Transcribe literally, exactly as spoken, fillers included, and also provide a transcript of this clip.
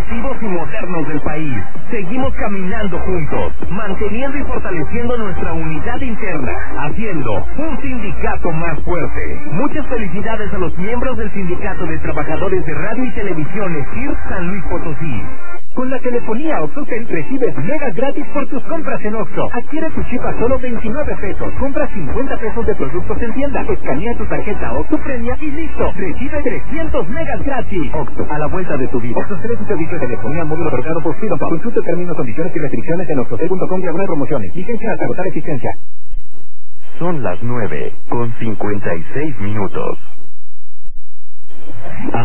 productivos y modernos del país. Seguimos caminando juntos, manteniendo y fortaleciendo nuestra unidad interna, haciendo un sindicato más fuerte. Muchas felicidades a los miembros del Sindicato de Trabajadores de Radio y Televisión ESIR San Luis Potosí. Con la telefonía OxxoCell recibes megas gratis por tus compras en Oxxo. Adquiere tu chip a solo veintinueve pesos. Compra cincuenta pesos de productos en tienda. Escanea tu tarjeta Oxxo Premia y listo. Recibe trescientos megas gratis. Oxxo, a la vuelta de tu vida. OxxoCell es un servicio de telefonía móvil otorgado por Freedom. Consulta términos, condiciones y restricciones en oxxocell punto com diagonal promociones. Licencia hasta agotar existencia. Son las nueve con cincuenta y seis minutos.